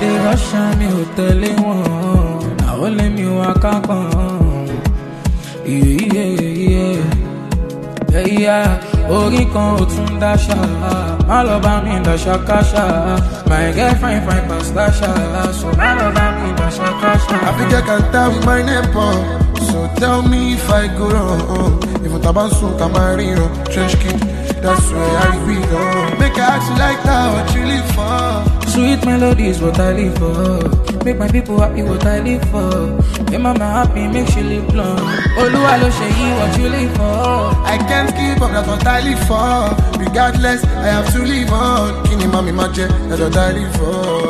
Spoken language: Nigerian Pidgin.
dey rush me hotel one. Now only me walk up on. Yeah. Orí kan ò tún dáṣà, má lọ bá mi dáṣà káṣà. My girlfriend fine past dáṣà, so má lọ bá mi dáṣà káṣà. Africa can tell with my name, so tell me if I go wrong. If I'm tabansu, camarino, trench kid, that's where I belong. Make I ask you like that, what you live for? Sweet melodies, what I live for. Make my people happy, what I live for. Make mama happy, make she live long. Oluwa lo ṣe yí, what you live for. I can't keep up, that's what I live for. Regardless, I have to live on. Kini mami maje, that's what I live for.